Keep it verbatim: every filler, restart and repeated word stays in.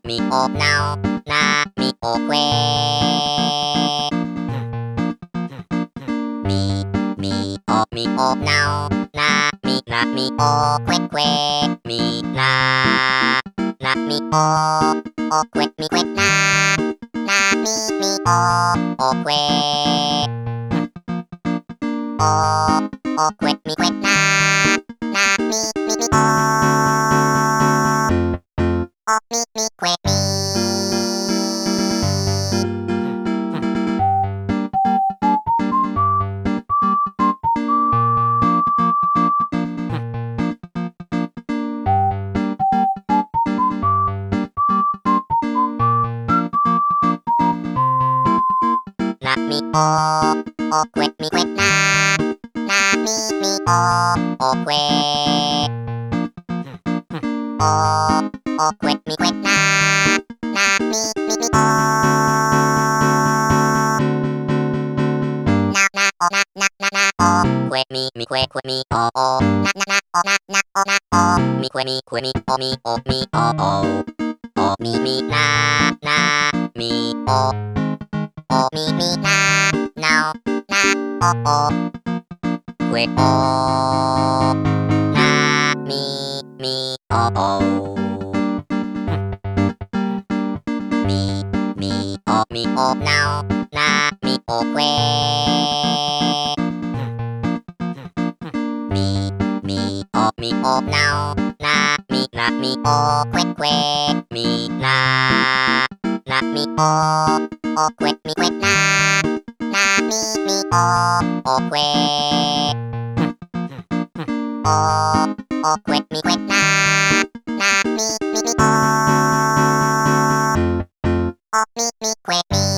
みおなおなみおくえみみおみおなおなみなみおくえくえみななみおおくえみくえななみみおおくえおおくえみくえななみみみおおみみくえみなみおおくえみくえななみみおおくえおおくえみくえななみみみおななおななななおくえみみくえくえみおおなななおななおなおみくえみくえみおみおみおおおみみななみおおみみななおなおおくえおなみみおおみみおみおなおなみおくえみみおみおなおなみなみおくえくえみななみおおくえみくえななみみおおくえおおくえみくえななみみみおおみみくえみ